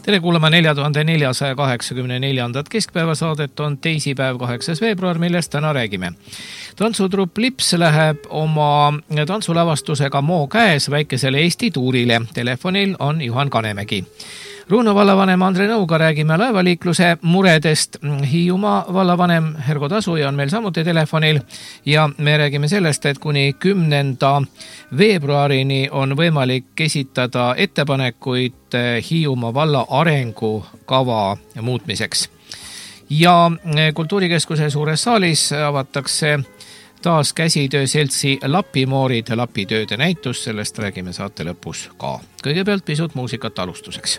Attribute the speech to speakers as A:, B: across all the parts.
A: Tere kuulama 4484. Keskpäevasaadet on teisipäev 8. veebruar, millest täna räägime. Tantsutrupp Lips läheb oma tantsulavastusega Moo käes väikesele Eesti tuurile. Telefonil on Juhan Kanemägi. Ruuno vallavanem Andre Nõuga räägime laevaliikluse muredest. Hiiumaa vallavanem Hergo Tasuja on meil samuti telefonil ja me räägime sellest, et kuni 10. veebruarini on võimalik esitada ettepanekuid Hiiumaa valla arengukava muutmiseks. Ja Kultuurikeskuse suures saalis avatakse taas käsitööseltsi Lapimoorid lapitööde näitus, sellest räägime saate lõpus ka. Kõigepealt pisut muusikat alustuseks.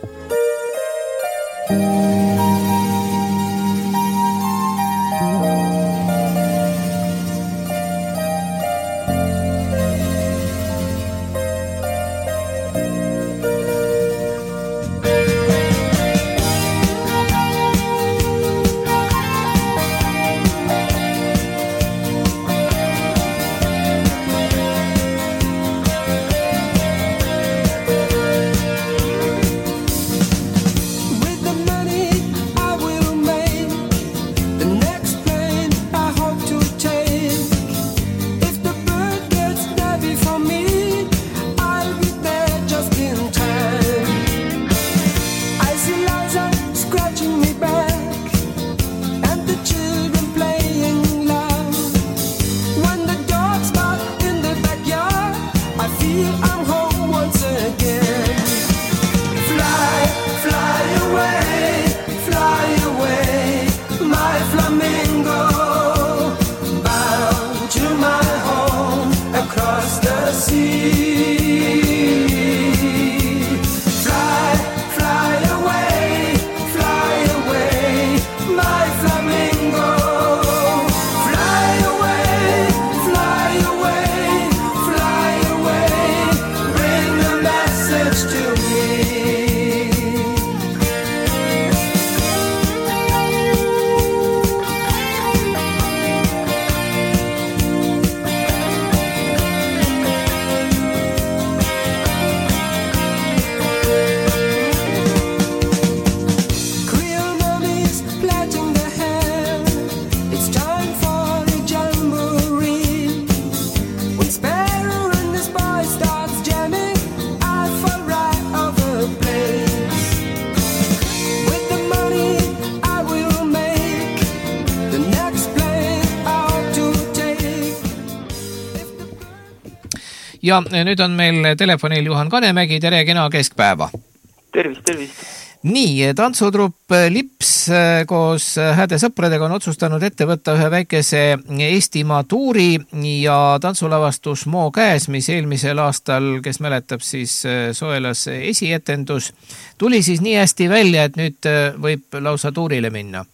A: Ja nüüd on meil telefonil Juhan Kanemägi, tere kena keskpäeva.
B: Tervist.
A: Nii, tantsutrupp Lips koos hääde sõpradega on otsustanud ette võtta ühe väikese Eestimaa tuuri ja tantsulavastus Moo käes, mis eelmisel aastal, kes mäletab, siis Soelas esietendus, tuli siis nii hästi välja, et nüüd võib lausa tuurile minna.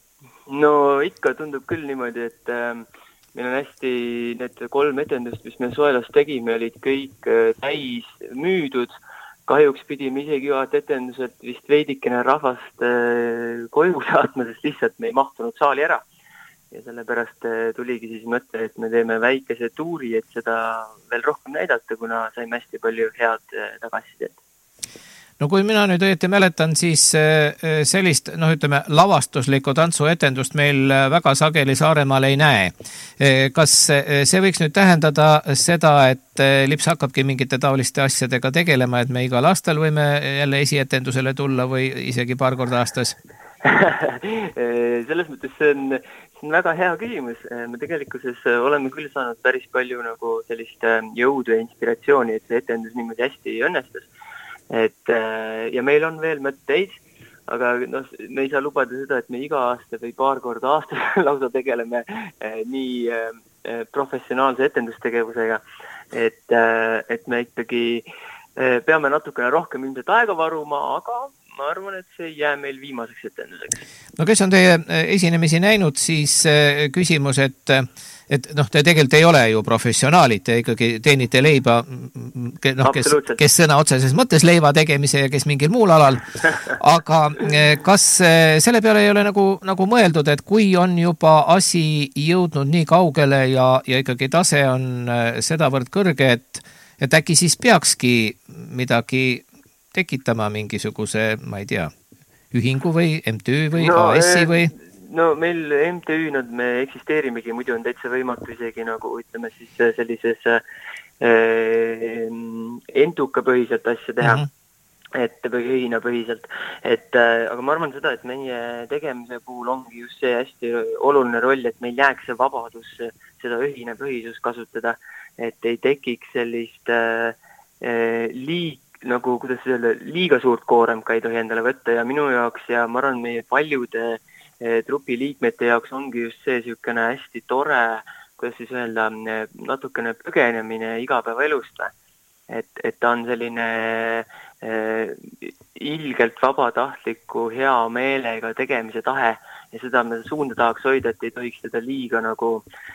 B: No ikka tundub küll niimoodi, et meil on hästi need 3 etendust, mis me Soelas tegime, olid kõik täis müüdud. Kahjuks pidime isegi etendused vist veidikene rahvast koju saatma, sest lihtsalt me ei mahtunud saali ära. Ja sellepärast tuligi siis mõte, et me teeme väikese tuuri, et seda veel rohkem näidata, kuna saime hästi palju head tagasisidet.
A: No kui mina nüüd õieti mäletan, siis sellist, lavastuslikku tantsuetendust meil väga sageli Saaremaal ei näe. Kas see võiks nüüd tähendada seda, et Lips hakkabki mingite taoliste asjadega tegelema, et me igal aastal võime jälle esietendusele tulla või isegi paar korda aastas?
B: Selles mõttes see on väga hea küsimus. Me tegelikkuses oleme küll saanud päris palju nagu sellist jõudu ja inspiratsiooni, et see etendus niimoodi hästi õnnestus. Ja meil on veel mõtteid, aga me ei saa lubada seda, et me iga aasta või paar korda aastas lausa tegeleme nii professionaalse etendustegevusega, et me ikkagi peame natukene rohkem ilmselt aega varuma, aga ma arvan, et see ei jää meil viimaseks etenduseks.
A: No kes on teie esinemisi näinud, siis küsimus, et te tegelikult ei ole ju professionaalid, te ikkagi teenite leiba, kes sõna otseses mõttes leiva tegemise ja kes mingil muul alal. Aga kas selle peale ei ole nagu mõeldud, et kui on juba asi jõudnud nii kaugele ja ikkagi tase on sedavõrd kõrge, et äkki siis peakski midagi tekitama mingisuguse, ma ei tea, ühingu või MTÜ või AS-i või?
B: No meil MTÜ-nad me eksisteerimegi, muidu on täitsa võimatu isegi nagu ütleme siis sellises entukapõhiselt asja teha. Et või ühinapõhiselt. Aga ma arvan seda, et meie tegemise puhul ongi just see hästi oluline roll, et meil jääks see vabadus seda ühinapõhisust kasutada, et ei tekiks sellist nagu, kuidas öelda, liiga suurt koorem ka ei tohi endale võtta ja minu jaoks ja ma arvan, meie paljude trupi liikmete jaoks ongi just see niisugune hästi tore, kuidas siis öelda, natukene põgenemine igapäevaelust. Et ta on selline ilgelt vabatahtliku hea meelega tegemise tahe ja seda me suunda tahaks hoida, et ei tohiks teda liiga nagu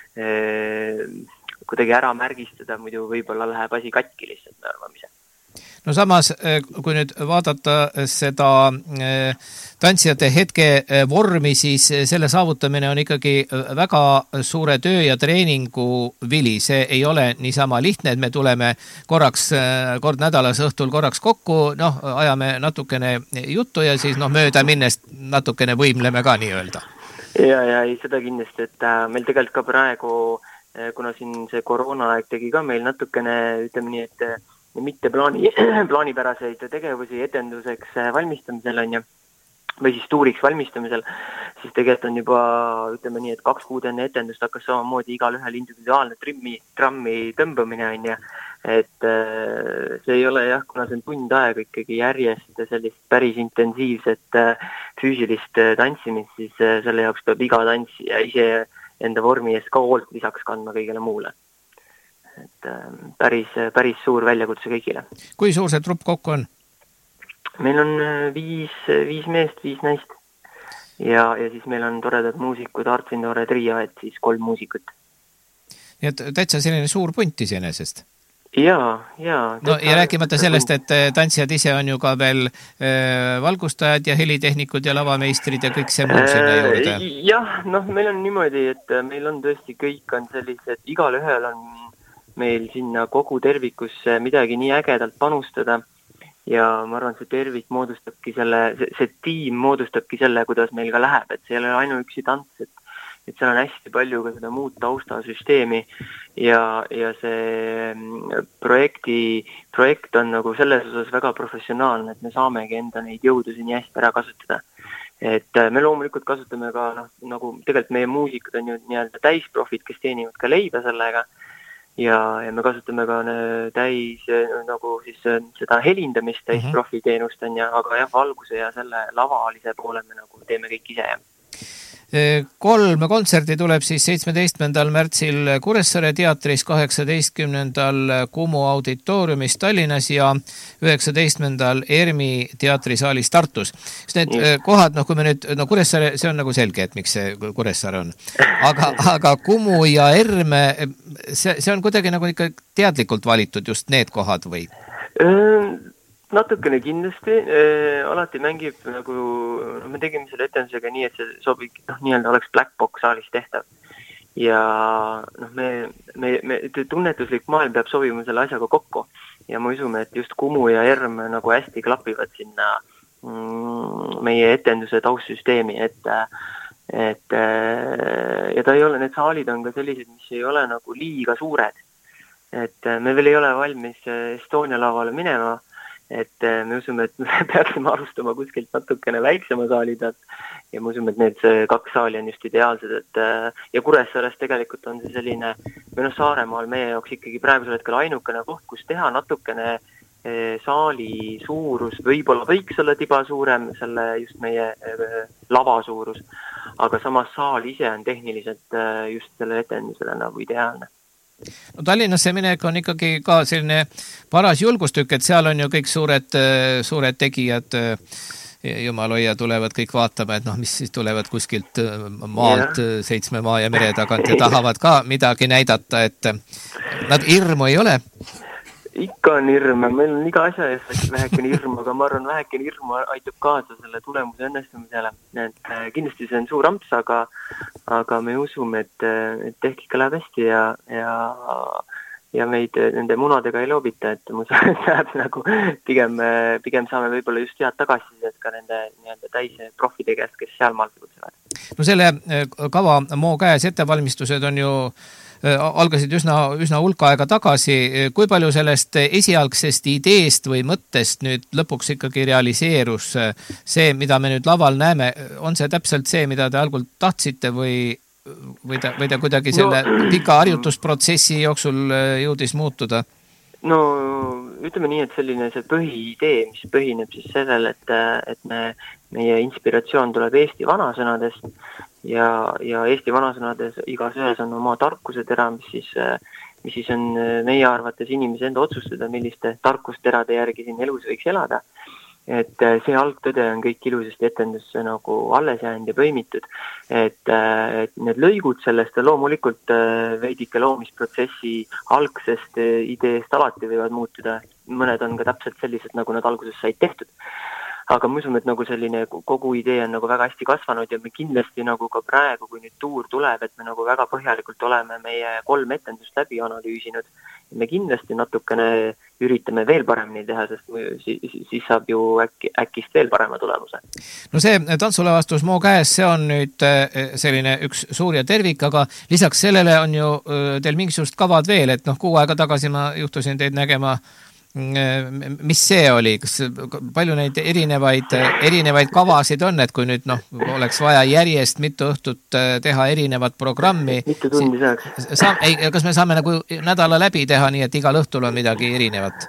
B: kuidagi ära märgistada, muidu võib-olla läheb asi katki lihtsalt arvamise.
A: No samas, kui nüüd vaadata seda tantsijate hetke vormi, siis selle saavutamine on ikkagi väga suure töö ja treeningu vili. See ei ole niisama lihtne, et me tuleme korraks, kord nädalas õhtul korraks kokku, ajame natukene juttu ja siis mööda minnest natukene võimleme ka nii-öelda.
B: Ja ei, seda kindlasti, et meil tegelikult ka praegu, kuna siin see koroonaaeg tegi ka meil natukene, ütleme nii, et mitte plaanipäraseid tegevusi etenduseks valmistamisel on ja, või siis tuuriks valmistamisel, siis tegelikult on juba, ütleme nii, et 2 kuud enne etendust hakkas samamoodi igal ühel individuaalne trammi tõmbamine on ja, et see ei ole jah, kuna see on tund aega ikkagi järjest sellist päris intensiivset füüsilist tantsimist, siis selle jaoks peab iga tantsija ise enda vormi eest ka hoolt lisaks kandma kõigele muule. Et päris suur väljakutse kõigile.
A: Kui suur see trupp kokku on?
B: Meil on 5 meest, 5 naist. Ja siis meil on toredad muusikud, Artsindore trio, et siis 3 muusikut.
A: Nii et täitsa selline suur punt iseenesest?
B: Ja
A: rääkimata sellest, et tantsijad ise on ju ka veel valgustajad ja helitehnikud ja lavameistrid ja kõik see muu sinna juurde.
B: Jah, meil on niimoodi, et meil on tõesti kõik on sellised, igal ühel on meil sinna kogu tervikusse midagi nii ägedalt panustada ja ma arvan, see tervik moodustabki see tiim moodustabki selle, kuidas meil ka läheb, et see ei ole ainuüksi tants, et seal on hästi palju ka seda muud taustasüsteemi ja see projekt on nagu selles osas väga professionaalne, et me saamegi enda neid jõudusi nii hästi ära kasutada. Et me loomulikult kasutame ka, nagu tegelikult meie muusikud on ju nii-öelda täisprofid, kes teenivad ka leiba sellega ja me kasutame ka täis nagu siis seda helindamist, täisprofi teenust on ja, aga jah, valguse ja selle lavalise poole me nagu teeme kõik ise.
A: 3 kontserti tuleb siis 17. märtsil Kuressaare teatris, 18. Kumu auditooriumis Tallinnas ja 19. ERMi teatrisaalis Tartus. Need kohad, kui me nüüd, Kuressaare, see on nagu selge, et miks see Kuressaare on. Aga Kumu ja ERM, see on kuidagi nagu ikka teadlikult valitud just need kohad või?
B: Natukene kindlasti, alati mängib nagu, me tegime selle etendusega nii, et see sobib, nii-öelda oleks black box saalis tehtav. Ja me tunnetuslik maailm peab sobima selle asjaga kokku ja me usume, et just Kumu ja ERM nagu hästi klapivad sinna meie etenduse taustsüsteemi, et ja ta ei ole, need saalid on ka sellised, mis ei ole nagu liiga suured. Et me veel ei ole valmis Estonia lavale minema, et me usume, et me peaksime alustama kuskilt natukene väiksema saali pealt ja me usume, et need 2 saali on just ideaalsed, et ja Kuressaares tegelikult on see selline, Saaremaal meie jaoks ikkagi praegusel hetkel ainukene koht, kus teha natukene saali suurus, võib-olla võiks olla tiba suurem, selle just meie lava suurus, aga samas saal ise on tehniliselt just selle etendusele nagu ideaalne.
A: Tallinnasse minek on ikkagi ka selline paras julgustükk, et seal on ju kõik suured tegijad, jumaloia tulevad kõik vaatama, et mis siis tulevad kuskilt maalt 7 maa ja mere tagant ja tahavad ka midagi näidata, et nad hirmu ei ole.
B: Ikka on hirm, meil on iga asja eest vähekene hirm, aga ma arvan, vähekene hirm aitab kaasa selle tulemuse õnnestumisele. Et kindlasti see on suur amps, aga me usume, et tehk ikka läheb hästi ja meid nende munadega ei loobita, et mu läheb nagu pigem saame võib-olla just head tagasisidet ka nende nii-öelda täise profide käest, kes seal maal tegutsevad.
A: No selle kava Moo käes ettevalmistused on ju algasid üsna hulka aega tagasi. Kui palju sellest esialgsest ideest või mõttest nüüd lõpuks ikkagi realiseerus see, mida me nüüd laval näeme? On see täpselt see, mida te algul tahtsite või ta kuidagi selle pika harjutusprotsessi jooksul jõudis muutuda?
B: No ütleme nii, et selline see põhiidee, mis põhineb siis sellel, et meie inspiratsioon tuleb Eesti vanasõnadest ja Eesti vanasõnades igas ühes on oma tarkusetera, mis siis on meie arvates inimese enda otsustada, milliste tarkusterade järgi siin elus võiks elada. Et see algtõde on kõik ilusasti etendusse nagu alles jäänud ja põimitud, et need lõigud sellest loomulikult veidike loomisprotsessi algsest ideest alati võivad muutuda, mõned on ka täpselt sellised, nagu nad alguses said tehtud. Aga ma usun, et nagu selline kogu idee on nagu väga hästi kasvanud ja me kindlasti nagu ka praegu, kui nüüd tuur tuleb, et me nagu väga põhjalikult oleme meie 3 etendust läbi analüüsinud ja me kindlasti natukene üritame veel paremini teha, sest siis saab ju äkist veel parema tulemuse.
A: No see tantsulavastus Moo käes, see on nüüd selline üks suur ja tervik, aga lisaks sellele on ju teil mingisugust kavad veel, et 6 aega tagasi ma juhtusin teid nägema. Mis see oli? Kas palju neid erinevaid kavasid on, et kui nüüd oleks vaja järjest mitu õhtut teha erinevat programmi?
B: Mitu tundi saaks?
A: Kas me saame nagu nädala läbi teha nii, et igal õhtul on midagi erinevat?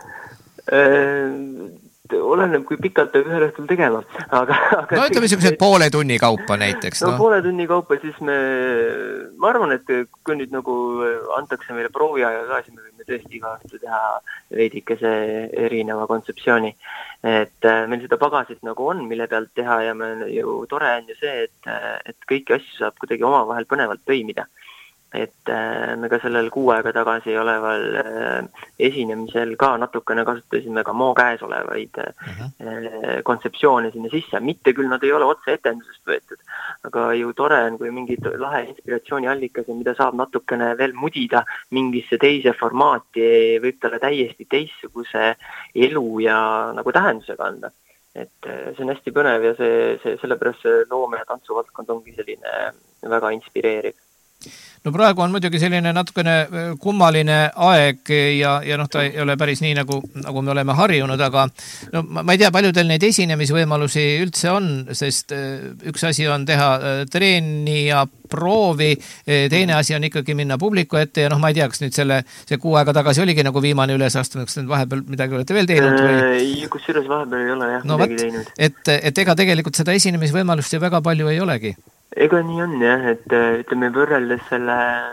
B: Oleneb, kui pikalt peab ühel õhtul tegema.
A: No ütleme niisugused poole tunni kaupa näiteks.
B: No poole tunni kaupa, siis ma arvan, et kui nüüd nagu antakse meile prooviaja ka, siis me võime tõesti iga õhtu teha veidikese erineva kontseptsiooni. Et meil seda pagasit nagu on, mille pealt teha ja ju tore on ju see, et kõiki asju saab kuidagi omavahel põnevalt põimida. Et me ka sellel 6 aega tagasi oleval esinemisel ka natukene kasutasime ka Moo käes olevaid kontseptsioone sinna sisse. Mitte küll nad ei ole otse etendusest võetud, aga ju tore on, kui mingid lahe inspiratsiooniallikas, mida saab natukene veel mudida mingisse teise formaati, võib talle täiesti teistsuguse elu ja nagu tähendusega anda. Et see on hästi põnev ja sellepärast see loome- ja tantsuvaldkond ongi selline väga inspireeriv.
A: No praegu on muidugi selline natukene kummaline aeg ja ta ei ole päris nii, nagu me oleme harjunud, aga ma ei tea, palju teil neid esinemisvõimalusi üldse on, sest üks asi on teha treeni ja proovi, teine asi on ikkagi minna publiku ette ja ma ei tea, kas nüüd see 6 aega tagasi oligi nagu viimane ülesastunud, kas nüüd vahepeal midagi olete veel teinud?
B: Kusjuures vahepeal ei ole midagi teinud.
A: Et ega tegelikult seda esinemisvõimalust ju väga palju ei olegi.
B: Ega nii on jah, et ütleme võrreldes selle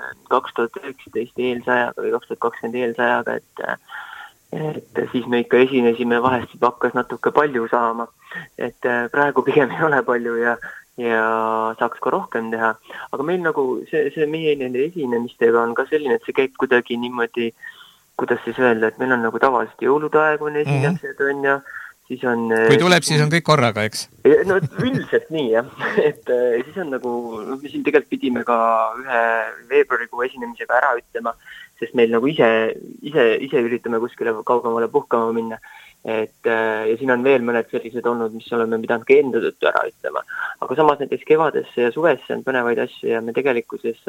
B: 2019 eelsajaga või 2020 eelsajaga, et siis me ikka esinesime, vahest juba hakkas natuke palju saama, et praegu pigem ei ole palju ja saaks ka rohkem teha, aga meil nagu see meie nende esinemistega on ka selline, et see käib kuidagi niimoodi, kuidas siis öelda, et meil on nagu tavaliselt jõulude aeg on esinemised on ja siis on... Kui
A: tuleb, siis on kõik korraga, eks?
B: No üldiselt nii, jah. Et siis on nagu, me siin tegelikult pidime ka ühe veebruarikuu esinemisega ära ütlema, sest meil nagu ise üritame kuskile kaugemale puhkama minna. Ja siin on veel mõned sellised olnud, mis oleme pidanud ka enda tõttu ära ütlema. Aga samas näiteks kevadesse ja suvesse on põnevaid asju ja me tegelikkuses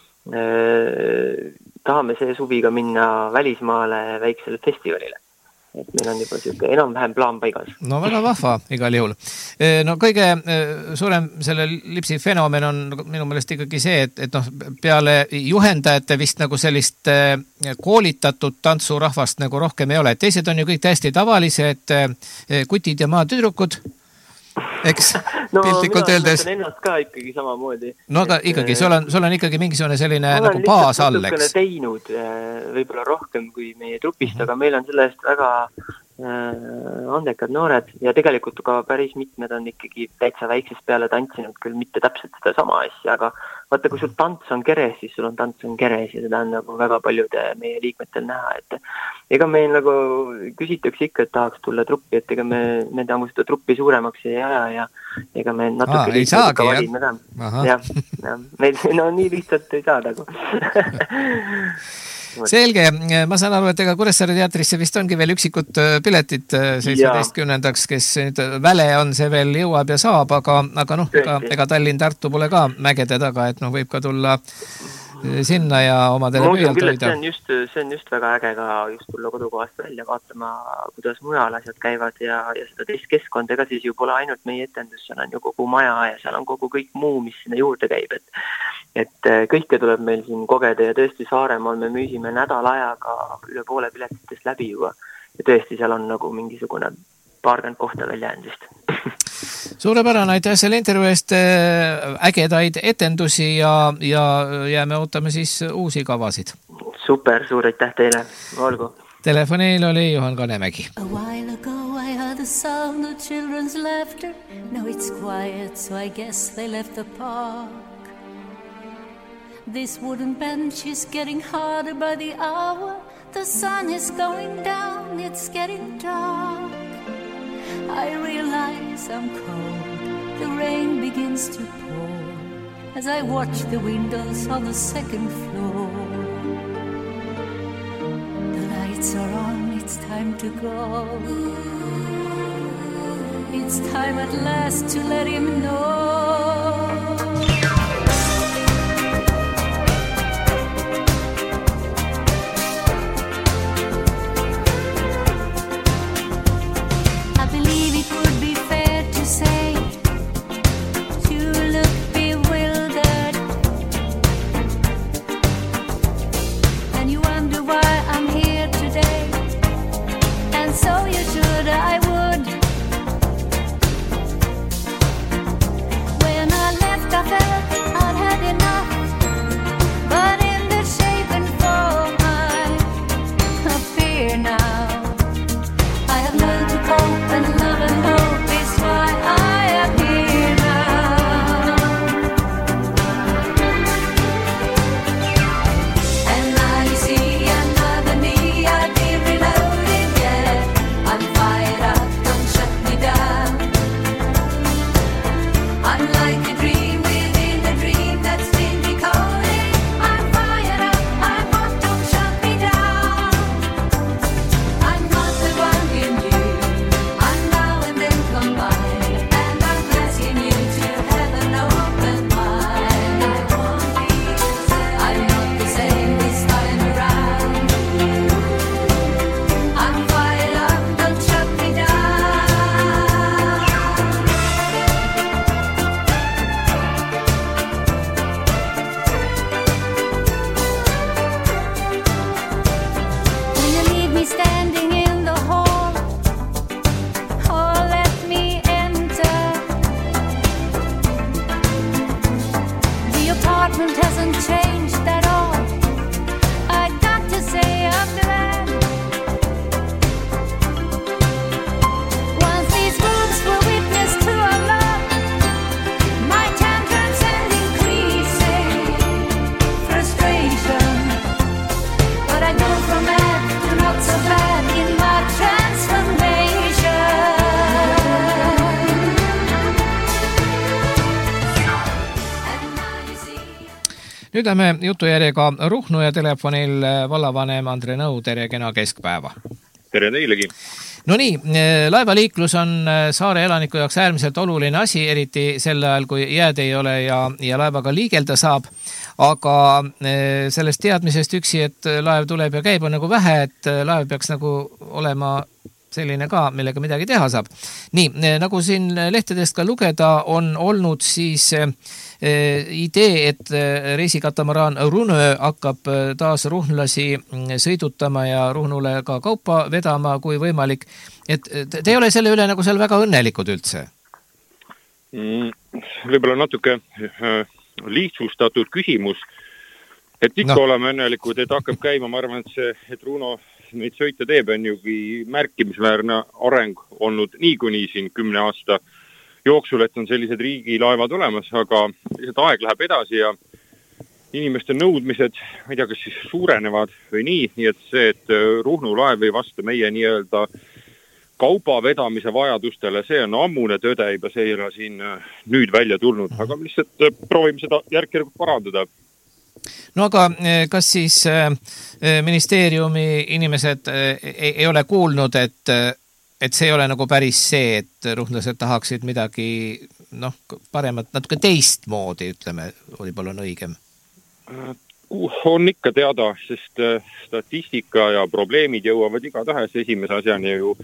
B: tahame see suviga minna välismaale väiksele festivalile. Et meil on juba selline enam-vähem plaan paigas.
A: No väga vahva igal juhul. No kõige suurem selle Lipsi fenomen on minu meelest ikkagi see, et peale juhendajate vist nagu sellist koolitatud tantsurahvast nagu rohkem ei ole. Teised on ju kõik täiesti tavalised kutid ja maatüdrukud, eks?
B: No
A: piltlikult öeldes.
B: Mina ennast ka ikkagi samamoodi.
A: No aga ikkagi, sul on ikkagi mingisugune selline nagu baas all, eks?
B: Ma olen lihtsalt teinud võib-olla rohkem kui meie trupist, aga meil on sellest väga andekad noored ja tegelikult ka päris mitmed on ikkagi täitsa väiksest peale tantsinud, küll mitte täpselt seda sama asja, aga vaata, kui sul tants on keres, siis sul on tants on keres ja seda on nagu väga paljude meie liikmetel näha, et ega meil nagu küsitakse ikka, et tahaks tulla truppi, et ega me nagu seda truppi suuremaks ei aja ja ega me natuke
A: ei saagi, jah?
B: Meil nii lihtsalt ei saa nagu.
A: Selge, ma saan aru, et ega Kuressaare teatrisse vist ongi veel üksikud piletid 17. kes nüüd väle on, see veel jõuab ja saab, aga noh, ega Tallinn-Tartu pole ka mägede taga, et noh, võib ka tulla sinna ja omadele pöialt hoida.
B: See on just väga äge ka just tulla kodukohast välja vaatama, kuidas mujal asjad käivad ja seda teist keskkonda, ega siis ju pole ainult meie etendus, seal on ju kogu maja ja seal on kogu kõik muu, mis sinna juurde käib, et kõike tuleb meil siin kogeda ja tõesti Saaremaal me müüsime nädala ajaga üle poole piletitest läbi juba ja tõesti seal on nagu mingisugune 20 kohta veel jäänud vist.
A: Suurepärane, aitäh selle intervjuu eest, ägedaid etendusi ja jääme ootame siis uusi kavasid.
B: Super, suur aitäh teile, olgu.
A: Telefonil oli Juhan Kanemägi.
C: A while ago I heard the sound of children's laughter. Now it's quiet, so I guess they left the park. This wooden bench is getting harder by the hour. The sun is going down, it's getting dark. I realize I'm cold, the rain begins to pour as I watch the windows on the second floor. The lights are on, it's time to go. It's time at last to let him know.
A: Nüüd lähme jutujärjega Ruhnu ja telefonil vallavanem Andre Nõu, tere kena keskpäeva.
D: Tere teilegi.
A: No nii, laevaliiklus on saare elaniku jaoks äärmiselt oluline asi, eriti sel ajal, kui jääd ei ole ja laevaga liigelda saab. Aga sellest teadmisest üksi, et laev tuleb ja käib, on nagu vähe, et laev peaks nagu olema selline ka, millega midagi teha saab. Nii, nagu siin lehtedest ka lugeda, on olnud siis idee, et reisikatamaraan Runö hakkab taas ruhnlasi sõidutama ja Ruhnule ka kaupa vedama, kui võimalik. Et te ei ole selle üle nagu seal väga õnnelikud üldse?
D: Võib-olla natuke lihtsustatud küsimus. Et ikka oleme õnnelikud, et hakkab käima, ma arvan, et Runo neid sõite teeb on ju märkimisväärne areng olnud niikuinii siin 10 aasta jooksul, et on sellised riigilaevad olemas, aga aeg läheb edasi ja inimeste nõudmised, ma ei tea, kas siis suurenevad või nii et see, et Ruhnu laev ei vasta meie nii-öelda kauba vedamise vajadustele, see on ammune tõde juba, see ei ole siin nüüd välja tulnud, aga lihtsalt proovime seda järk-järgult parandada.
A: No aga kas siis ministeeriumi inimesed ei ole kuulnud, et see ei ole nagu päris see, et ruhnlased tahaksid midagi paremat, natuke teistmoodi, ütleme, võib-olla on õigem?
D: On ikka teada, sest statistika ja probleemid jõuavad igatahes esimese asjani ju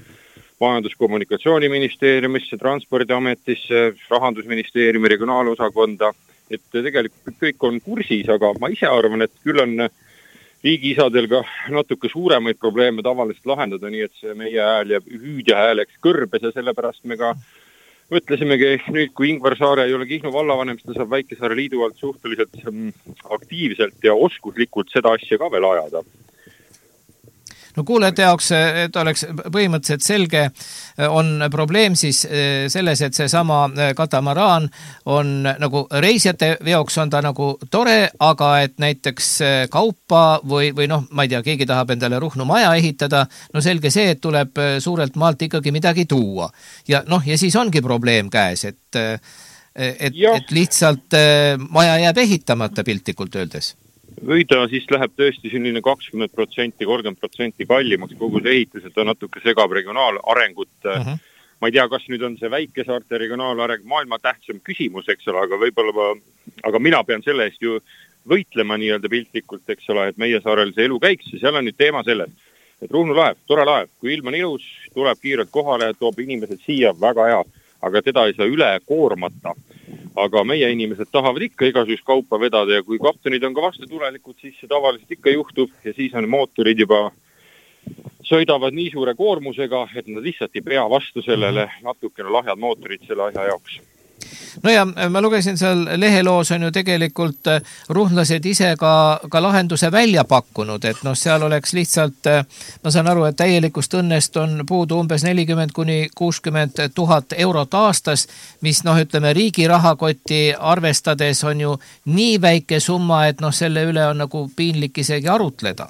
D: Majandus-Kommunikatsiooniministeeriumisse, Transpordiametisse, Rahandusministeeriumi regionaalosakonda, et tegelikult kõik on kursis, aga ma ise arvan, et küll on riigiisadel ka natuke suuremaid probleeme tavaliselt lahendada, nii et see meie hääl jääb hüüdja hääleks kõrbes ja sellepärast me ka mõtlesimegi nüüd, kui Ingvar Saare ei ole Kihnu vallavanem, siis ta saab Väike-Saare liidu alt suhteliselt aktiivselt ja oskuslikult seda asja ka veel ajada.
A: No kuulajate jaoks, et oleks põhimõtteliselt selge, on probleem siis selles, et see sama katamaraan on nagu reisijate veoks on ta nagu tore, aga et näiteks kaupa või ma ei tea, keegi tahab endale Ruhnu maja ehitada, no selge see, et tuleb suurelt maalt ikkagi midagi tuua. Ja siis ongi probleem käes, et lihtsalt maja jääb ehitamata piltlikult öeldes.
D: Või ta siis läheb tõesti selline 20%, 30% kallimaks kogu see ehitus, et ta natuke segab regionaalarengut. Ma ei tea, kas nüüd on see Väike-Saarte regionaalareng maailma tähtsam küsimus, eks ole, aga mina pean selle eest ju võitlema nii-öelda piltlikult, eks ole, et meie saarel see elu käiks ja seal on nüüd teema selles, et Ruhnu laev, tore laev, kui ilm on ilus, tuleb kiirelt kohale, toob inimesed siia, väga hea, aga teda ei saa üle koormata. Aga meie inimesed tahavad ikka igasugust kaupa vedada ja kui kaptenid on ka vastutulelikud, siis see tavaliselt ikka juhtub ja siis on mootorid juba sõidavad nii suure koormusega, et nad lihtsalt ei pea vastu sellele natukene lahjad mootorid selle asja jaoks.
A: No ja ma lugesin seal leheloos on ju tegelikult ruhnlased ise ka lahenduse välja pakkunud, et seal oleks lihtsalt, ma saan aru, et täielikust õnnest on puudu umbes 40–60 000 eurot aastas, mis ütleme riigi rahakoti arvestades on ju nii väike summa, et selle üle on nagu piinlik isegi arutleda.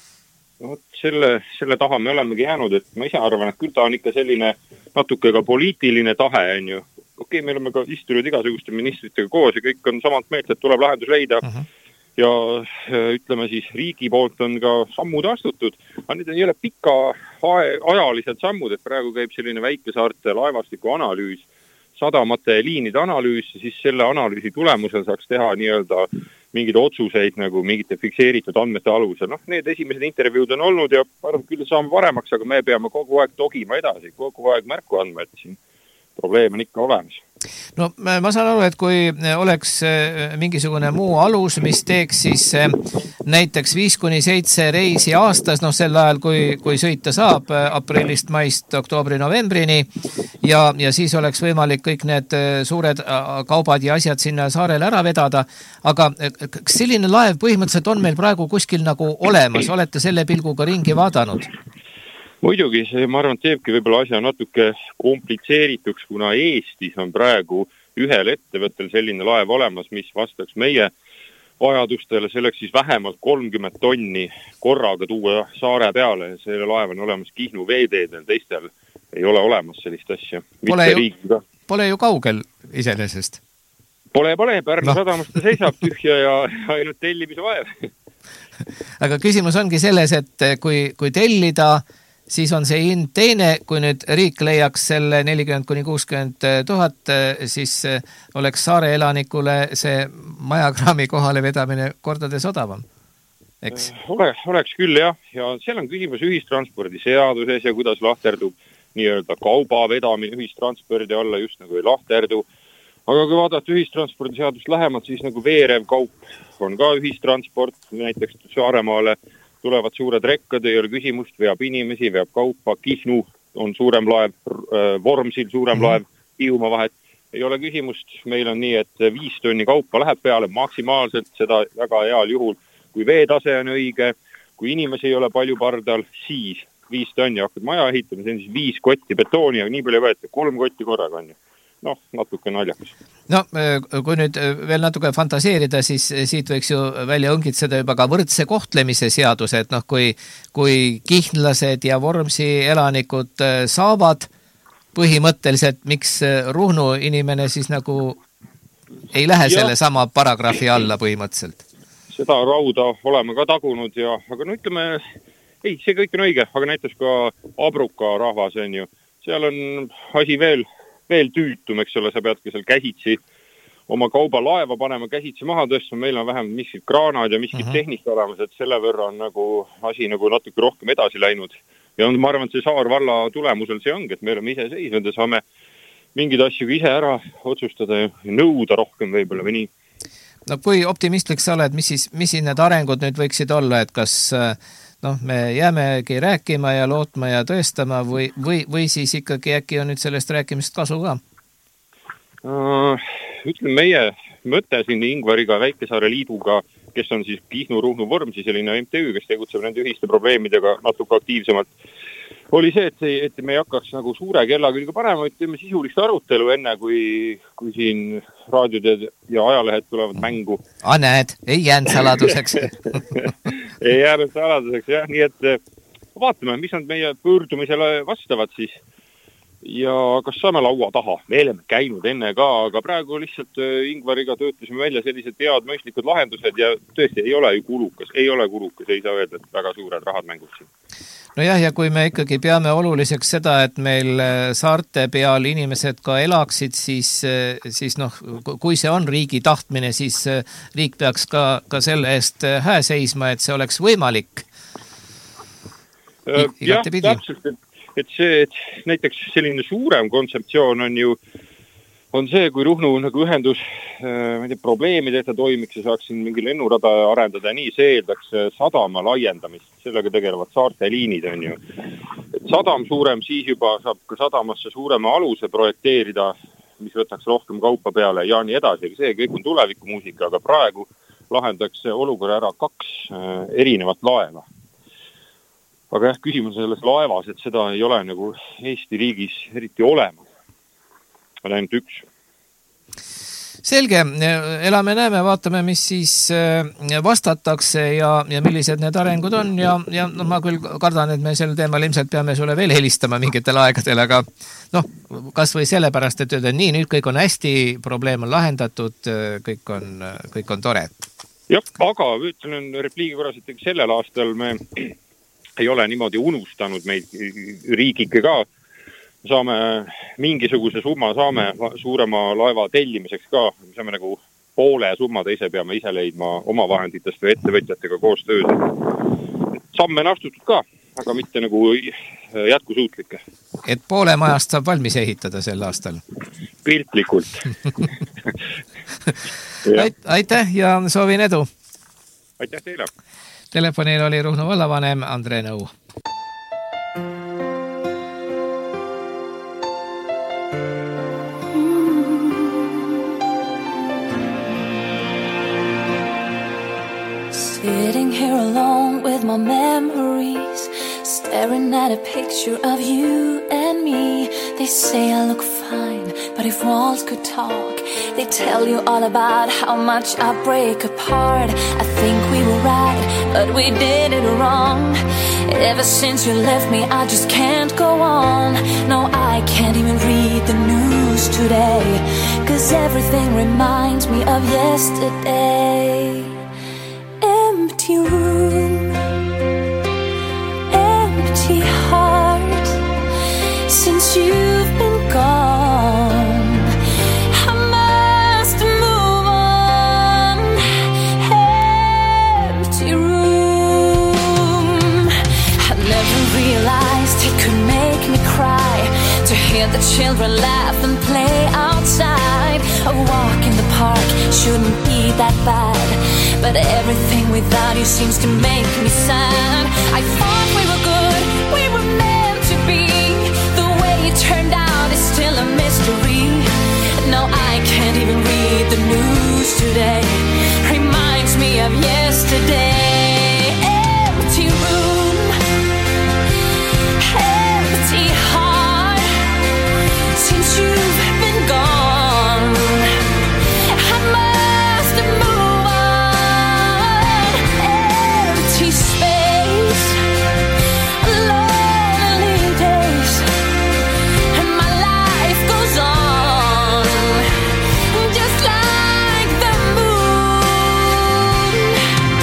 D: Selle taha me olemegi jäänud, et ma ise arvan, et küll ta on ikka selline natuke ka poliitiline tahe, on ju. Okei, me oleme ka istunud igasuguste ministritega koos ja kõik on samalt meelt, et tuleb lahendus leida ja ütleme siis riigi poolt on ka sammud astutud, aga need ei ole pika ajalised sammud, et praegu käib selline Väike-Saarte laevastiku analüüs, sadamate ja liinide analüüs ja siis selle analüüsi tulemusel saaks teha nii-öelda mingid otsuseid nagu mingite fikseeritud andmete alusel. Need esimesed intervjuud on olnud ja arvan, küll saame paremaks, aga me peame kogu aeg togima edasi, kogu aeg märku andma, et siin probleem on ikka olemas.
A: No ma saan aru, et kui oleks mingisugune muu alus, mis teeks siis näiteks 5–7 reisi aastas, sel ajal, kui sõita saab aprillist, maist, oktoobri, novembrini ja siis oleks võimalik kõik need suured kaubad ja asjad sinna saarele ära vedada, aga kas selline laev põhimõtteliselt on meil praegu kuskil nagu olemas, olete selle pilguga ringi vaadanud?
D: Muidugi, see ma arvan, teebki võib-olla asja natuke komplitseerituks, kuna Eestis on praegu ühel ettevõttel selline laev olemas, mis vastaks meie vajadustele, selleks siis vähemalt 30 tonni korraga tuua saare peale. Selle laev on olemas Kihnu veeteedel, teistel ei ole olemas sellist asja.
A: Pole ju kaugel iseenesest.
D: Pole, Pärnu sadamast seisab tühja ja ainult tellimise vaev.
A: Aga küsimus ongi selles, et kui tellida, siis on see hind teine, kui nüüd riik leiaks selle 40–60 000, siis oleks saare elanikule see majakraami kohale vedamine kordades odavam. Eks?
D: Oleks küll jah, ja seal on küsimus ühistranspordi seaduses ja kuidas lahterdub nii-öelda kauba vedamine ühistranspordi alla just nagu ei lahterdu. Aga kui vaadata ühistranspordi seadust lähemalt, siis nagu veerev kaup on ka ühistransport, näiteks Saaremaale tulevad suured rekkad, ei ole küsimust, veab inimesi, veab kaupa, Kihnu on suurem laev, Vormsil suurem laev, Hiiumaa vahet, ei ole küsimust, meil on nii, et 5 tonni kaupa läheb peale maksimaalselt, seda väga heal juhul, kui veetase on õige, kui inimesi ei ole palju pardal, siis 5 tonni hakkad maja ehitama, see on siis 5 kotti betooni, aga nii palju võeti, 3 kotti korraga on ju. Natuke naljakas.
A: Kui nüüd veel natuke fantaseerida, siis siit võiks ju välja õngitseda juba ka võrdse kohtlemise seadus, et kui kihnlased ja Vormsi elanikud saavad põhimõtteliselt, miks Ruhnu inimene siis nagu ei lähe selle sama paragrahvi alla põhimõtteliselt?
D: seda rauda oleme ka tagunud ja, aga no ütleme, ei, see kõik on õige, aga näiteks ka Abruka rahvas on ju, seal on asi veel tüütum, eks ole, sa peadki seal käsitsi oma kaubalaeva panema, käsitsi maha tõstma, meil on vähemalt miskid kraanad ja miskid tehnika olemas, et selle võrra on nagu asi nagu natuke rohkem edasi läinud. Ja ma arvan, et see Saarvalla tulemusel see ongi, et me oleme ise seisnud ja saame mingid asju ise ära otsustada ja nõuda rohkem võib-olla või nii.
A: No kui optimistlik sa oled, mis siis need arengud nüüd võiksid olla, et kas me jäämegi rääkima ja lootma ja tõestama või siis ikkagi äkki on nüüd sellest rääkimist kasu ka?
D: Ütlen meie mõte siin Ingvariga Väikesaare liiduga, kes on siis Kihnu Ruhnu Vormsi selline MTÜ, kes tegutseb nende ühiste probleemidega natuke aktiivsemalt, oli see, et me ei hakkaks nagu suure kella külge panema, ütleme sisulist arutelu enne, kui siin raadiod ja ajalehed tulevad mängu.
A: Näed, ei jäänud saladuseks.
D: Ei jäänud saladuseks, jah, nii et vaatame, mis nad meie pöördumisele vastavad siis. Ja kas saame laua taha? Me oleme käinud enne ka, aga praegu lihtsalt Ingvariga töötasime välja sellised head mõistlikud lahendused ja tõesti ei ole ju kulukas, ei saa öelda, et väga suured rahad mängus siin.
A: No jah, ja kui me ikkagi peame oluliseks seda, et meil saarte peal inimesed ka elaksid, siis kui see on riigi tahtmine, siis riik peaks ka selle eest hää seisma, et see oleks võimalik.
D: Jah, täpselt, et näiteks selline suurem kontseptsioon on see, kui Ruhnu nagu ühendus probleemideta toimiks ja saaks siin mingi lennurada arendada ja nii, see eeldaks sadama laiendamist, sellega tegelevad saarte liinid on ju. Et sadam suurem, siis juba saab ka sadamasse suurema aluse projekteerida, mis võtaks rohkem kaupa peale ja nii edasi, see kõik on tulevikumuusika, aga praegu lahendaks olukorra ära 2 erinevat laeva. Aga jah, küsimus selles laevas, et seda ei ole nagu Eesti riigis eriti olemas. On ainult 1.
A: Selge, elame-näeme, vaatame, mis siis vastatakse ja millised need arengud on ja ma küll kardan, et me sel teemal ilmselt peame sulle veel helistama mingitel aegadel, aga kas või sellepärast, et öelda, nii, nüüd kõik on hästi, probleem on lahendatud, kõik on tore.
D: Jah, aga ütlen repliigi korras, et sellel aastal me ei ole niimoodi unustanud meid riigike ka. Saame mingisuguse summa, saame suurema laeva tellimiseks ka. Me saame nagu poole summa ise peame ise leidma oma vahenditest või ettevõtjatega koostööd. Samme on astutud ka, aga mitte nagu jätkusuutlikke.
A: Et poole majast saab valmis ehitada sel aastal?
D: Piltlikult.
A: Aitäh ja soovin edu!
D: Aitäh teile!
A: Telefonil oli Ruhnu vallavanem Andre Nõu.
C: Sitting here alone with my memories, staring at a picture of you and me. They say I look fine, but if walls could talk, they tell you all about how much I break apart. I think we were right, but we did it wrong. Ever since you left me, I just can't go on. No, I can't even read the news today, 'cause everything reminds me of yesterday. Empty room, empty heart. Since you've been gone, I must move on. Empty room. I never realized it could make me cry to hear the children laugh and play outside. A walk in the park shouldn't be that bad, but everything without you seems to make me sad. I thought we were good, we were meant to be. The way it turned out is still a mystery. No, I can't even read the news today. Reminds me of yesterday. Empty room, empty heart. Since you've been gone, I must move on. Empty space, lonely days, and my life goes on, just like the moon.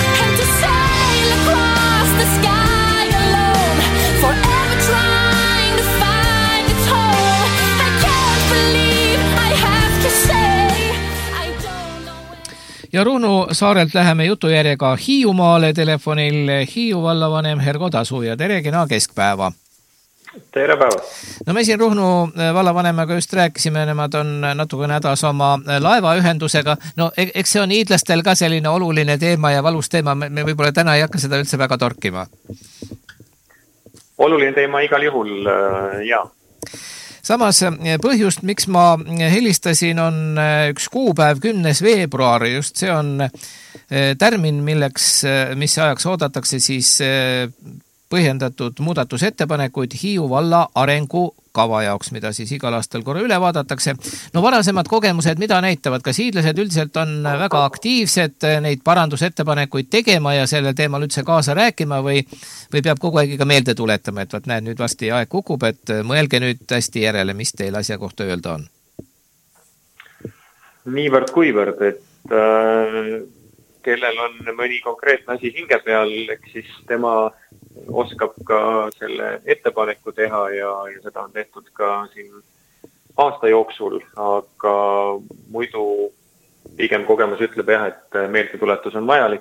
A: Ja Ruhnu saarelt läheme jutujärjega Hiiumaale, telefonil Hiiu vallavanem Hergo Tasu ja tere kena keskpäeva.
E: Tere päevast!
A: No me siin Ruhnu vallavanemaga just rääkisime, nemad on natukene hädas oma laevaühendusega. No eks see on hiidlastel ka selline oluline teema ja valus teema, me võib-olla täna ei hakka seda üldse väga torkima.
E: Oluline teema igal juhul, jaa.
A: Samas põhjust, miks ma helistasin, on üks kuupäev, 10. veebruar, just see on tärmin, mis ajaks oodatakse siis põhjendatud muudatusettepanekuid Hiiu valla arengukava jaoks, mida siis igal aastal korra üle vaadatakse. No varasemad kogemused, mida näitavad, kas hiidlased üldiselt on väga aktiivsed neid parandusettepanekuid tegema ja sellel teemal üldse kaasa rääkima või peab kogu aeg ka meelde tuletama, et vaat näed, nüüd vasti aeg kukub, et mõelge nüüd hästi järele, mis teil asja kohta öelda on?
E: Niivõrd kuivõrd, et kellel on mõni konkreetne asi hinge peal, eks siis tema oskab ka selle ettepaneku teha ja seda on tehtud ka siin aasta jooksul, aga muidu pigem kogemus ütleb jah, et meeldetuletus on vajalik,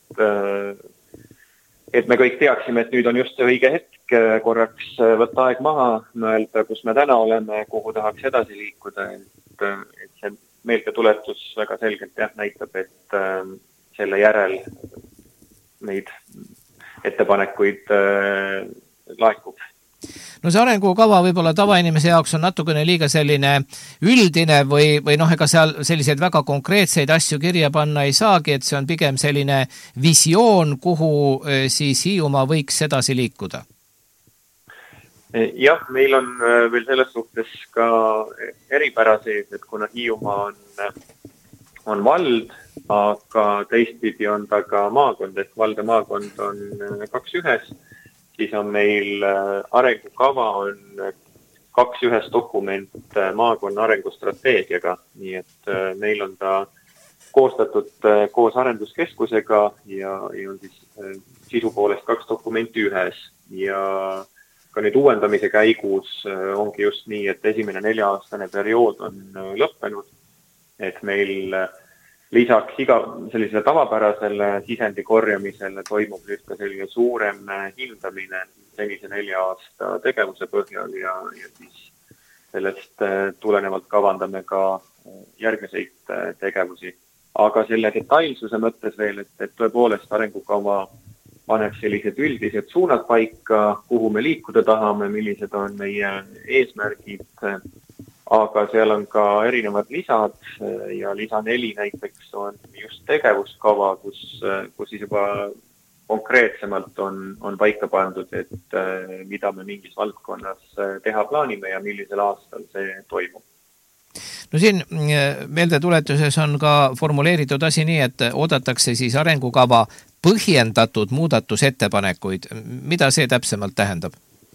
E: et me kõik teaksime, et nüüd on just see õige hetk korraks võtta aeg maha, mõelda, kus me täna oleme, kuhu tahaks edasi liikuda, et see meeldetuletus väga selgelt jah, näitab, et selle järel neid ettepanekuid laekub.
A: No see arengukava võib-olla tavainimese jaoks on natukene liiga selline üldine või ega seal selliseid väga konkreetseid asju kirja panna ei saagi, et see on pigem selline visioon, kuhu siis Hiiumaa võiks edasi liikuda.
E: Jah, meil on veel selles suhtes ka eripärasi, et kuna Hiiumaa on vald, aga teistpidi on ta ka maakond, ehk vald ja maakond on 2 ühes, siis on meil arengukava on 2 ühes dokument maakonna arengustrateegiaga, nii et meil on ta koostatud koos arenduskeskusega ja on siis sisu poolest 2 dokumenti ühes ja ka nüüd uuendamise käigus ongi just nii, et esimene 4-aastane periood on lõppenud, et meil lisaks iga sellisele tavapärasele sisendi korjamisele toimub nüüd ka selline suurem hindamine senise 4 aasta tegevuse põhjal ja siis sellest tulenevalt kavandame ka järgmiseid tegevusi. Aga selle detailsuse mõttes veel, et tõepoolest arengukava paneb sellised üldised suunad paika, kuhu me liikuda tahame, millised on meie eesmärgid, aga seal on ka erinevad lisad ja lisa 4 näiteks on just tegevuskava, kus siis juba konkreetsemalt on paika pandud, et mida me mingis valdkonnas teha plaanime ja millisel aastal see toimub.
A: No siin meeldetuletuses on ka formuleeritud asi nii, et oodatakse siis arengukava põhjendatud muudatusettepanekuid. Mida see täpsemalt tähendab?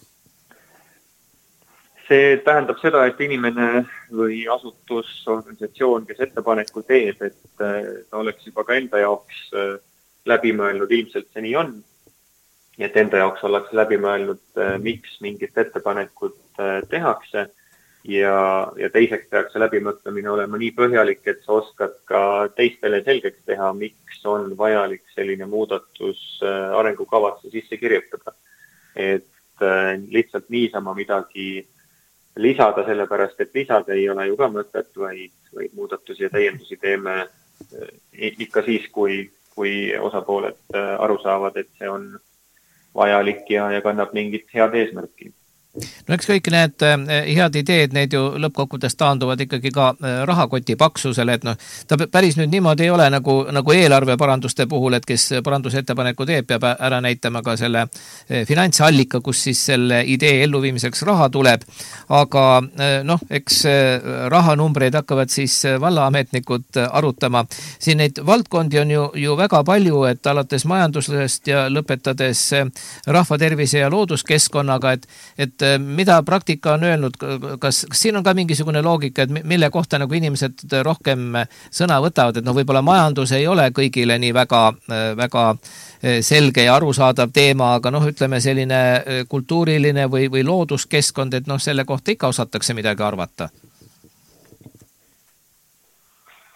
E: See tähendab seda, et inimene või asutus, organisatsioon, kes ettepaneku teeb, et ta oleks juba ka enda jaoks läbi mõelnud, ilmselt see nii on, et enda jaoks ollakse läbi mõelnud, miks mingit ettepanekut tehakse ja teiseks peaks see läbimõtlemine olema nii põhjalik, et sa oskad ka teistele selgeks teha, miks on vajalik selline muudatus arengukavasse sisse kirjutada. Et lihtsalt niisama midagi lisada sellepärast, et lisada ei ole ju ka mõtet, vaid muudatusi ja täiendusi teeme ikka siis, kui osapooled aru saavad, et see on vajalik ja kannab mingit head eesmärki.
A: No eks kõik need head ideed, need ju lõppkokkuvõttes taanduvad ikkagi ka rahakoti paksusele, et ta päris nüüd niimoodi ei ole nagu eelarveparanduste puhul, et kes parandusettepaneku teeb, peab ära näitama ka selle finantsallika, kus siis selle idee elluviimiseks raha tuleb, aga eks rahanumbreid hakkavad siis vallaametnikud arutama. Siin neid valdkondi on ju väga palju, et alates majandusest ja lõpetades rahvatervise ja looduskeskkonnaga, et mida praktika on öelnud, kas siin on ka mingisugune loogika, et mille kohta nagu inimesed rohkem sõna võtavad, et võib-olla majandus ei ole kõigile nii väga selge ja arusaadav teema, aga ütleme selline kultuuriline või looduskeskkond, et selle kohta ikka osatakse midagi arvata?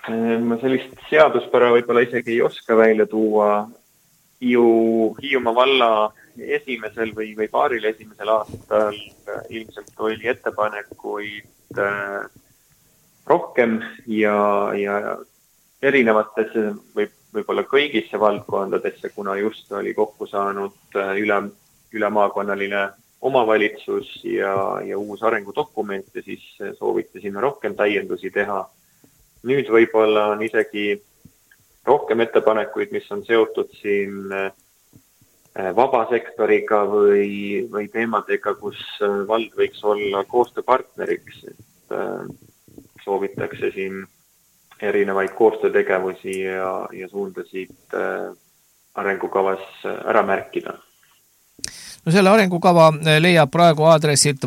E: Ma sellist seaduspära võib-olla isegi ei oska välja tuua. Hiiumaa valla esimesel või paaril esimesel aastal ilmselt oli ettepanekuid rohkem ja erinevatesse võib-olla kõigisse valdkondadesse, kuna just oli kokku saanud ülemaakonnaline omavalitsus ja uus arengudokument ja siis sooviti sinna rohkem täiendusi teha. Nüüd võib-olla on isegi rohkem ettepanekuid, mis on seotud siin vabasektoriga või teemadega, kus vald võiks olla koostööpartneriks. Soovitakse siin erinevaid koostöötegevusi ja suundasid arengukavas ära märkida.
A: No selle arengukava leiab praegu aadressilt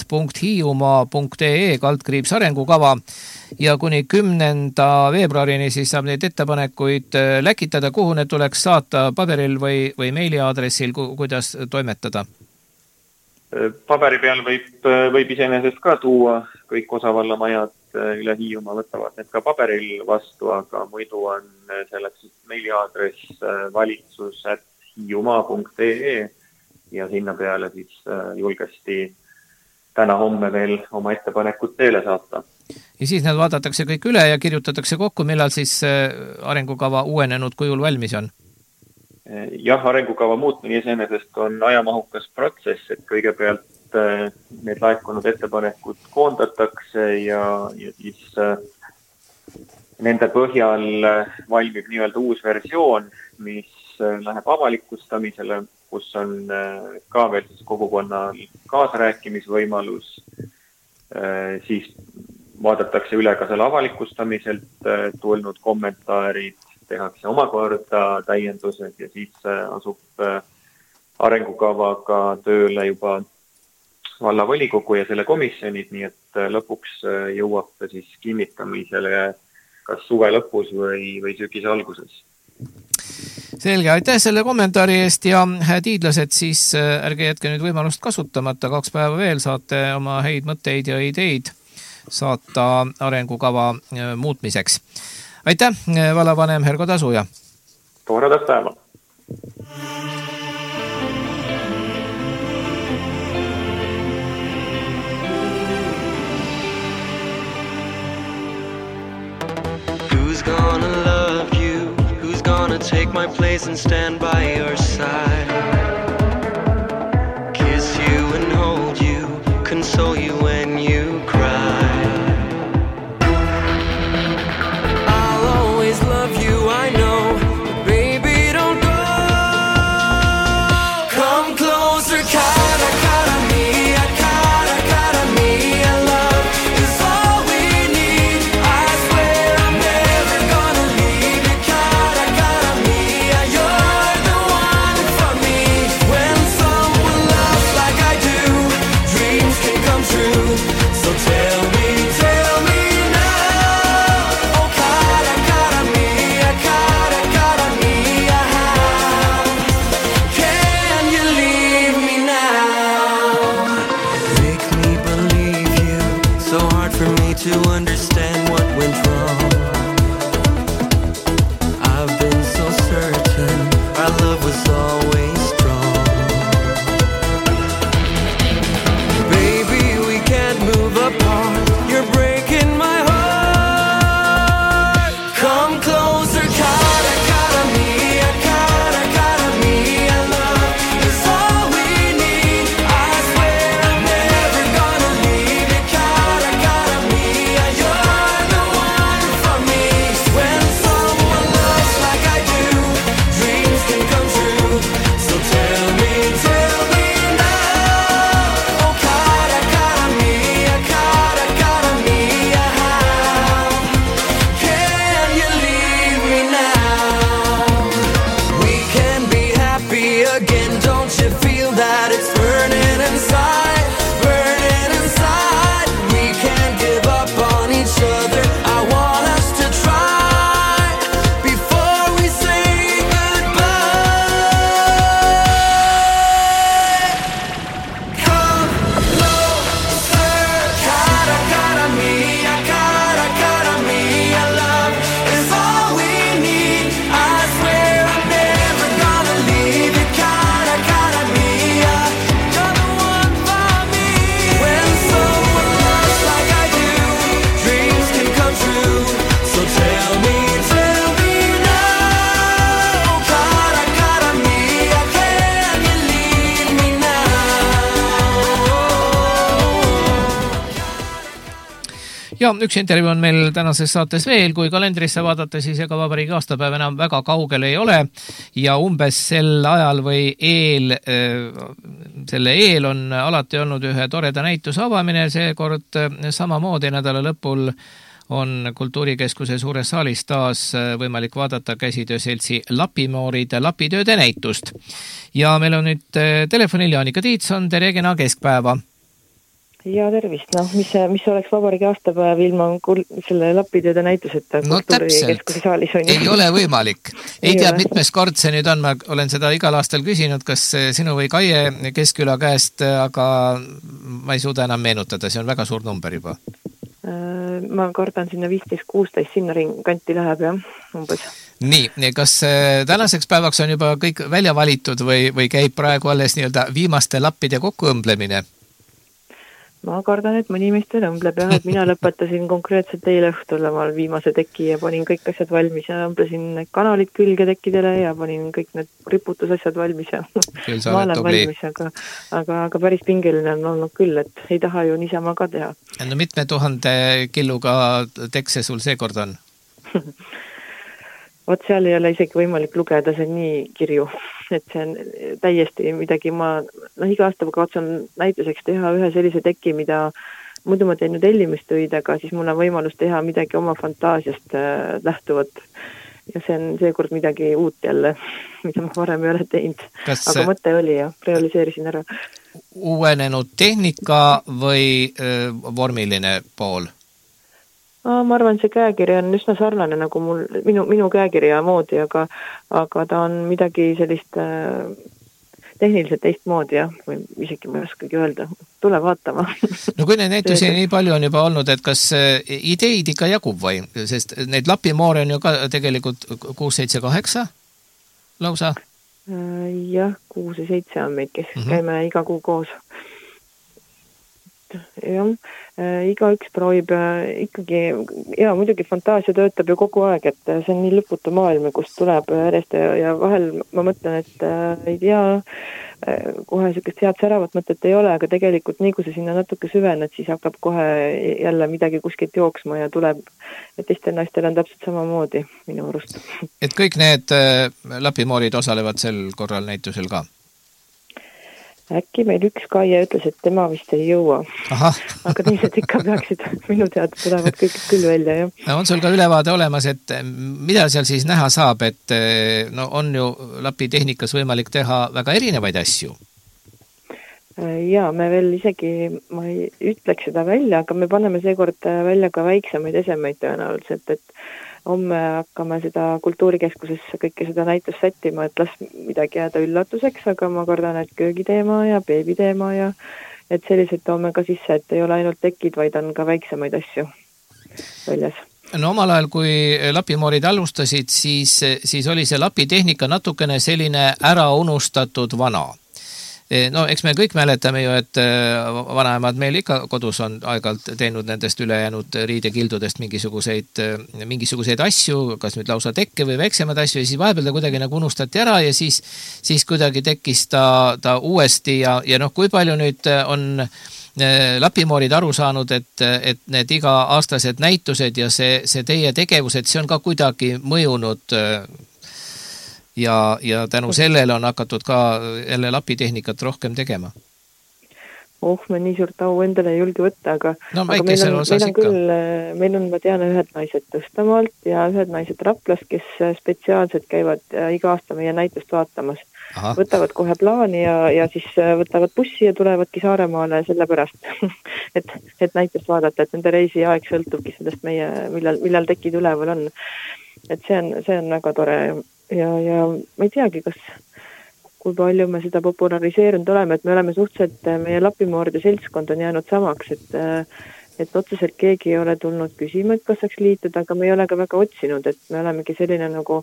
A: vald.hiiumaa.ee/arengukava ja kuni 10. veebruarini siis saab neid ettepanekuid läkitada, kuhu need tuleks saata paberil või meiliaadressil, kuidas toimetada?
E: Paberi peal võib iseenesest ka tuua, kõik osavallamajad üle Hiiumaa võtavad need ka paberil vastu, aga muidu on selleks meiliaadress valitsus@hiiumaa.ee ja sinna peale siis julgesti täna-homme veel oma ettepanekud teele saata.
A: Ja siis need vaadatakse kõik üle ja kirjutatakse kokku, millal siis arengukava uuenenud kujul valmis on?
E: Jah, arengukava muutmine iseenesest on ajamahukas protsess, et kõigepealt need laekunud ettepanekud koondatakse ja siis nende põhjal valmib nii-öelda uus versioon, mis läheb avalikustamisele, kus on ka veel siis kogukonnal kaasarääkimisvõimalus, siis vaadatakse üle ka selle avalikustamiselt tulnud kommentaarid, tehakse omakorda täiendused ja siis asub arengukavaga tööle juba vallavolikogu ja selle komisjonid, nii et lõpuks jõuab ta siis kinnitamisele kas suve lõpus või sügise alguses.
A: Selge, aitäh selle kommentaari eest ja tiidlased, siis ärge jätke nüüd võimalust kasutamata, 2 päeva veel saate oma häid mõtteid ja ideid saata arengukava muutmiseks. Aitäh, vallavanem Herko Tasuja!
E: Toredat päeva!
F: Who's gonna love you? Who's gonna take my place and stand by your side? Kiss you and hold you, console you when you cry. I'll always love you, I know, but baby don't go. Come closer, cara, cara mia, cara mia, love is all we need. I swear I'm never gonna leave you, cara mia, you're the one for me. When someone loves like I do, dreams can come true.
A: Ja üks intervjuu on meil tänases saates veel, kui kalendrisse vaadata, siis ega vabariigi aastapäev enam väga kaugel ei ole ja umbes sel ajal või selle eel on alati olnud ühe toreda näituse avamine, seekord samamoodi nädala lõpul on Kultuurikeskuse suures saalis taas võimalik vaadata käsitööseltsi Lapimoorid lapitööde näitust. Ja meil on nüüd telefonil Jaanika Tiitson, tere kena keskpäeva!
G: Ja tervist, mis oleks vabariigi aastapäev ilma selle lapitööde näituseta Kultuurikeskuse saalis on?
A: Ei ole võimalik. Ei tea, mitmes kord see nüüd on, ma olen seda igal aastal küsinud, kas sinu või Kaie Keskküla käest, aga ma ei suuda enam meenutada, see on väga suur number juba.
G: Ma kardan sinna 15-16 sinna kanti läheb, jah, umbes.
A: Nii, kas tänaseks päevaks on juba kõik välja valitud või käib praegu alles nii-öelda viimaste lappide kokkuõmblemine?
G: Ma kardan, et mõni meist veel õmbleb, jah, et mina lõpetasin konkreetselt eile õhtul omal viimase teki ja panin kõik asjad valmis ja õmblesin need kanalid külge tekkidele ja panin kõik need riputusasjad valmis ja ma olen valmis, aga päris pingeline on olnud küll, et ei taha ju niisama ka teha.
A: No mitme 1000 killuga tekse sul seekord on?
G: Vot seal ei ole isegi võimalik lugeda, see on nii kirju, et see on täiesti midagi, iga aastaga katsun näituseks teha ühe sellise teki, mida muidu ma teen nüüd hellimistöid, aga siis mul on võimalus teha midagi oma fantaasiast lähtuvat. Ja see on seekord midagi uut jälle, mida ma varem ei ole teinud. Aga mõte oli ja realiseerisin ära.
A: Uuenenud tehnika või vormiline pool?
G: Ma arvan, see käekiri on üsna sarnane nagu minu käekirja moodi, aga ta on midagi sellist tehniliselt teistmoodi, jah, või isegi ma ei oskagi öelda. Tule vaatama.
A: No kui neid näitusi nii palju on juba olnud, et kas ideid ikka jagub või? Sest neid lapimoore on ju ka tegelikult 6, 7, 8 lausa?
G: Jah, 6 ja 7 on meid, kes käime iga kuu koos. Jah, igaüks proovib ikkagi, ja muidugi fantaasia töötab ju kogu aeg, et see on nii lõputu maailm, kus tuleb järjest ja vahel ma mõtlen, et ei tea, kohe sellist head säravat mõtet ei ole, aga tegelikult nii kui sa sinna natuke süvened, siis hakkab kohe jälle midagi kuskilt jooksma ja tuleb, et teistel naistel on täpselt samamoodi minu arust.
A: Et kõik need lapimoorid osalevad sel korral näitusel ka?
G: Äkki meil üks Kaie ütles, et tema vist ei jõua.
A: Aha.
G: Aga teised ikka peaksid minu teada tulevad kõik küll välja. Ja.
A: On sul ka ülevaade olemas, et mida seal siis näha saab, et on ju lapitehnikas võimalik teha väga erinevaid asju?
G: Ja, me veel isegi, ma ei ütleks seda välja, aga me paneme seekord välja ka väiksemaid esemeid tõenäoliselt, et homme hakkame seda Kultuurikeskuses kõike seda näitust sättima, et las midagi jääda üllatuseks, aga ma kardan, et köögiteema ja beebiteema ja et sellised toome ka sisse, et ei ole ainult tekid, vaid on ka väiksemaid asju väljas.
A: No omal ajal, kui lapimoorid alustasid, siis oli see lapitehnika natukene selline ära unustatud vana. No eks me kõik mäletame ju, et vanaemad meil ikka kodus on aegalt teinud nendest ülejäänud riidekildudest mingisuguseid asju, kas nüüd lausa tekke või väiksemad asju ja siis vahepeal ta kuidagi nagu unustati ära ja siis kuidagi tekkis ta uuesti ja kui palju nüüd on lapimoorid aru saanud, et need iga-aastased näitused ja see teie tegevused, see on ka kuidagi mõjunud ja tänu sellele on hakatud ka jälle lapitehnikat rohkem tegema.
G: Me nii suurt au endale ei julge võtta, aga meil on, ma tean, ühed naised Tõstamaalt ja ühed naised Raplast, kes spetsiaalselt käivad iga aasta meie näitust vaatamas. Aha. Võtavad kohe plaani ja siis võtavad bussi ja tulevadki Saaremaale sellepärast, et näitust vaadata, et nende reisi aeg sõltubki sellest millal tekid üleval on. Et see on väga tore ja ma ei teagi, kui palju me seda populariseerunud oleme, et me oleme suhteliselt, meie lapimooride seltskond on jäänud samaks, et otseselt keegi ei ole tulnud küsima, et kas saaks liituda, aga me ei ole ka väga otsinud, et me olemegi selline nagu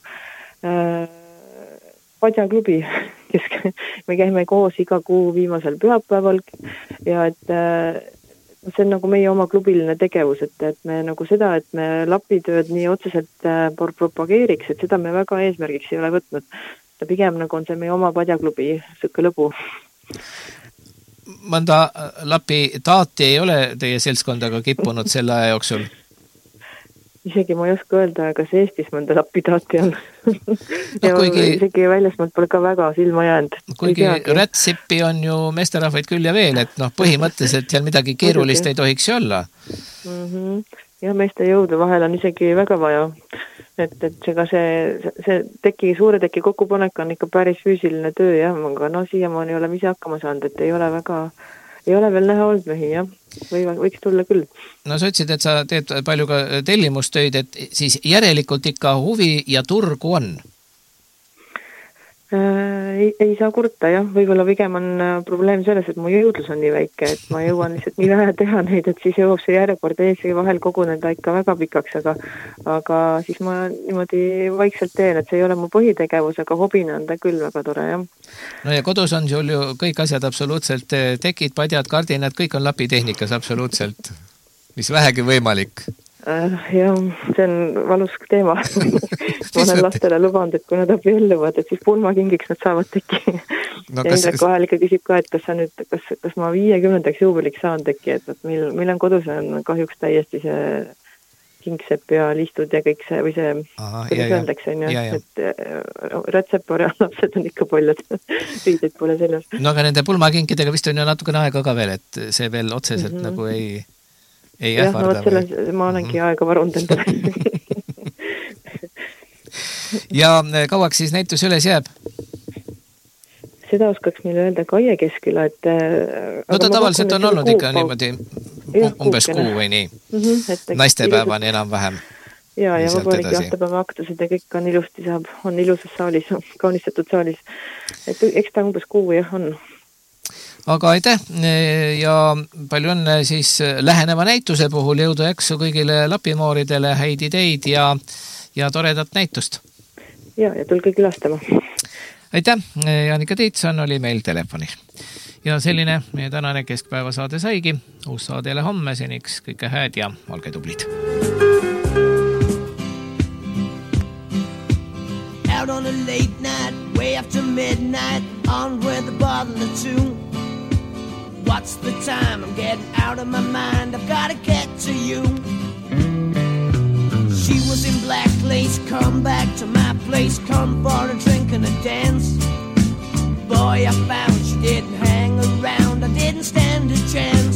G: padjaklubi, me käime koos iga kuu viimasel pühapäeval ja et see on nagu meie oma klubiline tegevus, et me nagu seda, et me lapitööd nii otseselt propageeriks, et seda me väga eesmärgiks ei ole võtnud. Ja pigem nagu on see meie oma padjaklubi sõkke lõbu.
A: mõnda lapi taati ei ole teie seltskondaga kippunud selle aja jooksul?
G: Isegi ma ei oska öelda, kas Eestis mõnda lapitaati on. Ja
A: kuigi,
G: isegi väljasmaalt pole ka väga silma jäänud.
A: Kuigi rätsippi on ju meesterahvaid küll ja veel, et põhimõtteliselt seal midagi keerulist ei tohiks ju olla.
G: Ja meeste jõudu vahel on isegi väga vaja. Et see suure teki kokkupanek on ikka päris füüsiline töö, jah, aga siiamaani ei ole ise hakkama saanud, et ei ole veel näha olnud mehi, jah. Võiks tulla küll.
A: No sa ütlesid, et sa teed palju ka tellimustöid, et siis järelikult ikka huvi ja turgu on?
G: Ei saa kurta, jah. Võib-olla pigem on probleem selles, et mu jõudlus on nii väike, et ma jõuan lihtsalt nii vähe teha neid, et siis jõuab see järjekord ees ja vahel koguneda ikka väga pikaks, aga siis ma niimoodi vaikselt teen, et see ei ole mu põhitegevus, aga hobina on ta küll väga tore, jah.
A: No ja kodus on sul ju kõik asjad absoluutselt, tekid, padjad, kardinad, kõik on lapitehnikas absoluutselt, mis vähegi võimalik.
G: Ja see on valus teema. Ma olen lastele lubanud, et kui nad abielluvad, et siis pulmakingiks nad saavad teki. No, ja Indrek vahel ikka küsib ka, et kas ma 50. juubeliks saan teki, et meil on kodus on kahjuks täiesti see kingsepp ja liistud ja kõik see, või see, kuidas öeldakse, et rätsepa lapsed on ikka paljud, riideid pole seljas.
A: No aga nende pulmakinkidega vist on ju natukene aega ka veel, et see veel otseselt nagu ei ähvarda.
G: Jah, ma olengi aega varunud endale.
A: Ja kauaks siis näitus üles jääb?
G: Seda oskaks meile öelda Kaie Kesküla, et...
A: No ta tavaliselt on olnud ikka niimoodi umbes kuu või nii. Naistepäevani enam-vähem.
G: Ja vabariigi aastapäeva aktused ja kõik on ilusti saab, on ilusas saalis, kaunistatud saalis. Et eks ta umbes kuu jah on.
A: Aga aitäh ja palju õnne siis läheneva näituse puhul, jõudu jaksu kõigile lapimooridele, häid ideid ja toredat näitust.
G: Ja tulge külastama.
A: Aitäh, Jaanika Tiitson oli meil telefonil. Ja selline meie tänane keskpäeva saade saigi. Uus saadele homme, seniks kõike hääd ja olge tublid.
H: Out on a late night, way after midnight, on with a bottle or two. What's the time? I'm getting out of my mind. I've got to get to you. She was in black lace. Come back to my place. Come for a drink and a dance. Boy, I found she didn't hang around. I didn't stand a chance.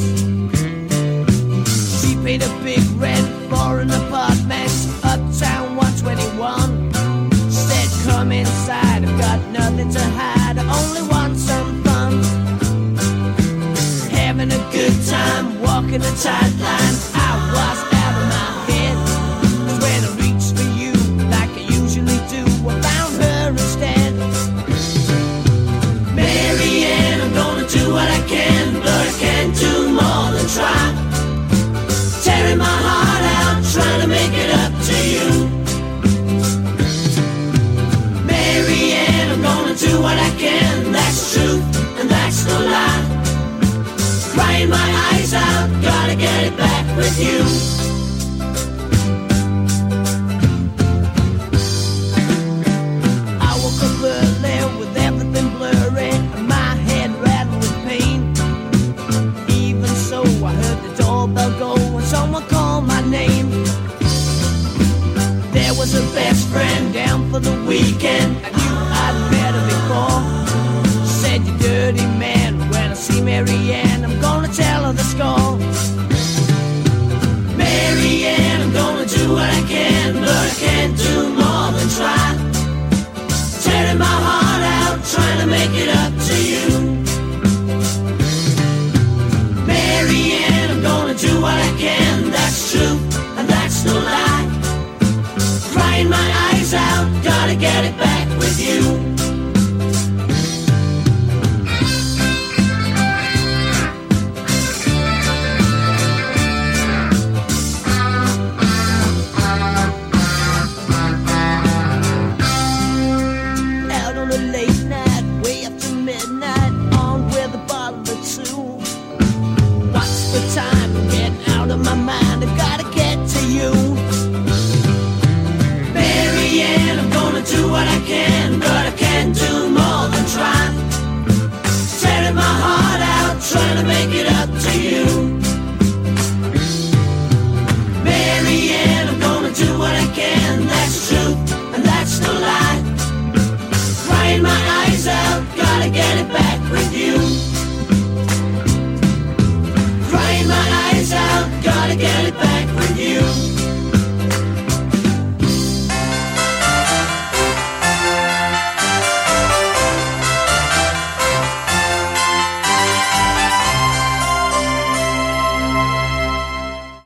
H: She paid a big rent for an apartment uptown 121. She said, come inside. I've got nothing to hide. I only want some fun. Having a good time, walking a tight line. I was out of my head. 'Cause when I reached for you, like I usually do, I found her instead. Marianne, I'm gonna do what I can, but I can't do more than try. Tearing my heart out, trying to make it up to you. Marianne, I'm gonna do what I can. That's truth, and that's no lie. Crying my eyes out, gotta get it back with you. I woke up early with everything blurry and my head rattled with pain. Even so, I heard the doorbell go and someone called my name. There was a best friend down for the weekend. I knew I'd met her before. She said, you dirty man, when I see Marianne, I'm gonna tell her the score. Marianne, I'm gonna do what I can, but I can't do more than try. Tearing my heart out, trying to make it up to you. Marianne, I'm gonna do what I can. That's true, and that's no lie. Crying my eyes out, gotta get it back with you.